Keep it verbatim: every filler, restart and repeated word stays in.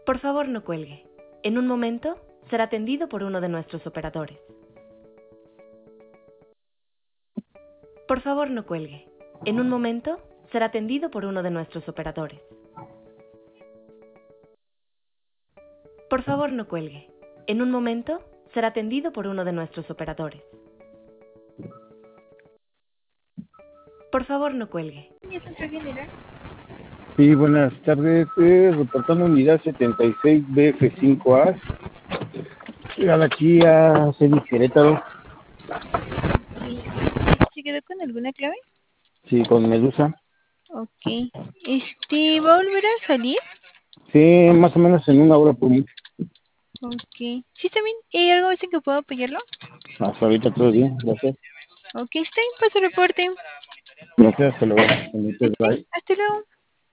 Por favor, no cuelgue. En un momento será atendido por uno de nuestros operadores. Por favor, no cuelgue. En un momento será atendido por uno de nuestros operadores. Por favor, no cuelgue. En un momento será atendido por uno de nuestros operadores. Por favor, no cuelgue. Sí, buenas tardes. Eh, reportando unidad setenta y seis B F cinco A. Llegan aquí a Cenis Querétaro. ¿Se quedó con alguna clave? Sí, con Medusa. Ok. Este, ¿va a volver a salir? Sí, más o menos en una hora por mucho. Ok. Sí, está bien. ¿Y hay algo más en que puedo apoyarlo? Hasta ahorita todo bien, gracias. Ok, está bien, paso reporte. Gracias, hasta luego. Está bien, hasta luego.